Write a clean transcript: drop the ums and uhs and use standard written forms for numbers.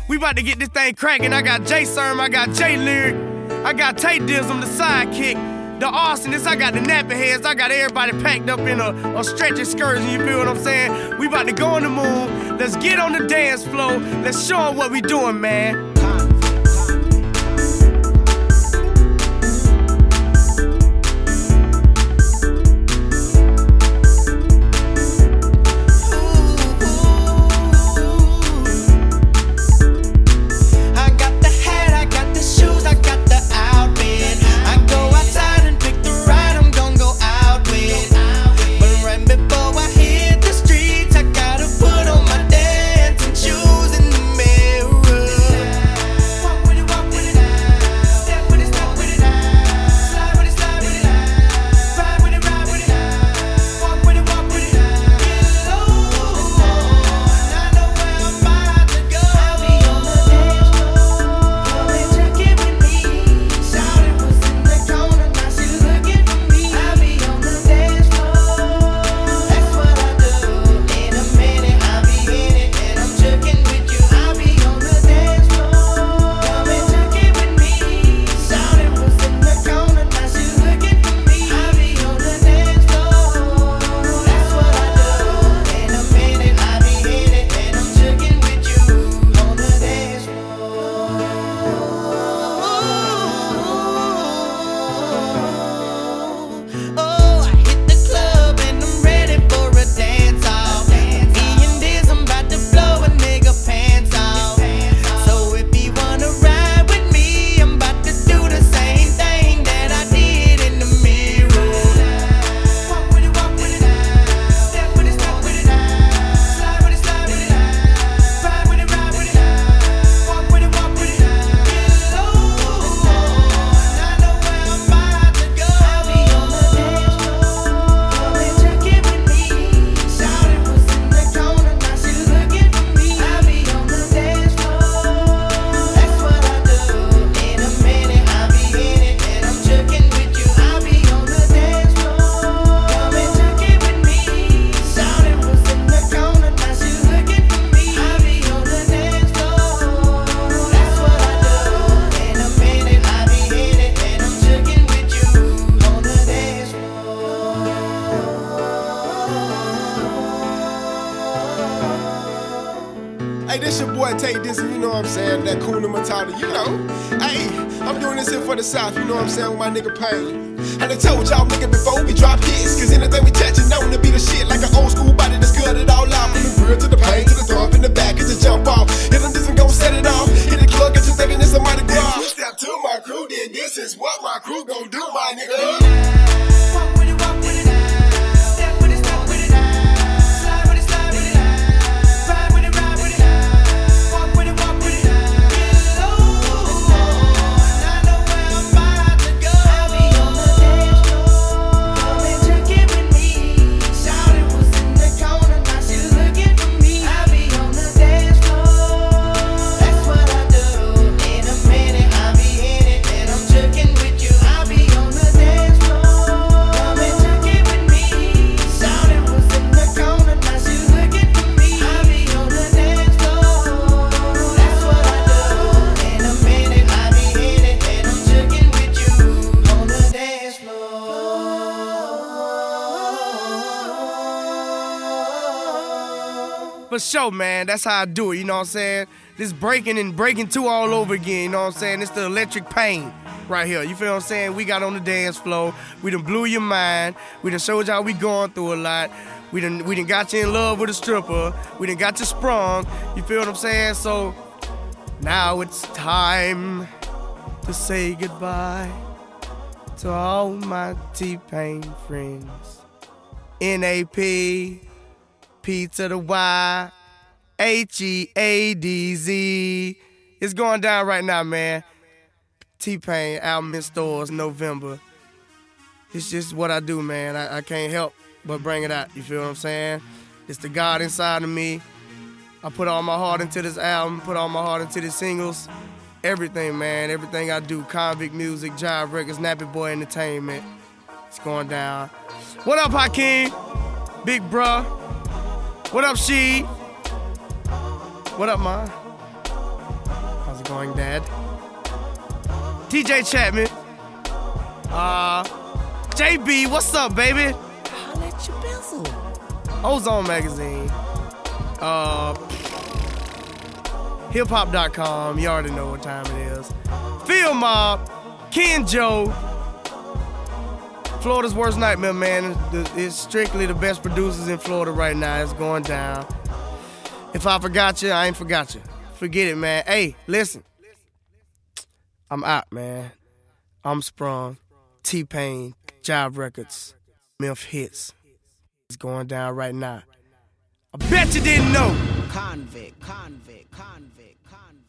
We about to get this thing cracking. I got J Serm, I got J Lyric, I got Tay Dizzum, the sidekick, the arsonist, I got the nappy heads, I got everybody packed up in a stretch excursion, you feel what I'm saying? We about to go on the moon. Let's get on the dance floor. Let's show them what we doing, man. Hey, this your boy Tay Dizzum, you know what I'm saying? That Kuna Matata, you know. Hey, I'm doing this here for the South, you know what I'm saying? With my nigga Pain. And I told y'all nigga before we drop hits, cause anything we touchin' known to be the shit. Like an old school body that's good it all out. From the rear to the pain, to the thump in the back, and just jump off. Hit them Dizzum, gon' set it off. Hit the club, get you thinking it's a Mardi Gras. Step to my crew, then this is what my crew gon' do, my nigga. Walk with it, walk with it. Step with it, step with it. Slide with it, slide with it. Ride with it, ride with it. Walk with it, walk with it. Get low, and I know where I'm about to go. I'll be on the dance floor. Come and check it with me. Shawty was in the corner, now she looking for me. I'll be on the dance floor. That's what I do. In a minute, I'll be in it, and I'm jerking with you. I'll be on the dance floor. Come and check it with me. Shawty was in the corner, now she looking for me. I'll be on the dance floor. That's what I do. In a minute, I'll be in it, and I'm jerking with you on the dance floor. For sure, man. That's how I do it, you know what I'm saying? This breaking and breaking two all over again, you know what I'm saying? It's the electric pain right here. You feel what I'm saying? We got on the dance floor. We done blew your mind. We done showed y'all we going through a lot. We done got you in love with a stripper. We done got you sprung. You feel what I'm saying? So now it's time to say goodbye to all my T-Pain friends. N-A-P, P to the Y, H-E-A-D-Z. It's going down right now, man. T-Pain album in stores November. It's just what I do, man. I can't help but bring it out. You feel what I'm saying? It's the God inside of me. I put all my heart into this album, put all my heart into the singles. Everything, man. Everything I do. Convict Music, Jive Records, Nappy Boy Entertainment. It's going down. What up, Hakeem? Big bruh. What up, She? What up, man? going dad. TJ Chapman. JB, what's up, baby? Holla at your pencil. Ozone Magazine. Hiphop.com. You already know what time it is. Field Mob. Ken Joe. Florida's worst nightmare, man. It's strictly the best producers in Florida right now. It's going down. If I forgot you, I ain't forgot you. Forget it, man. Hey, listen. I'm out, man. I'm sprung. T-Pain, Jive Records, Milf Hits. It's going down right now. I bet you didn't know. Convict, convict, convict, convict.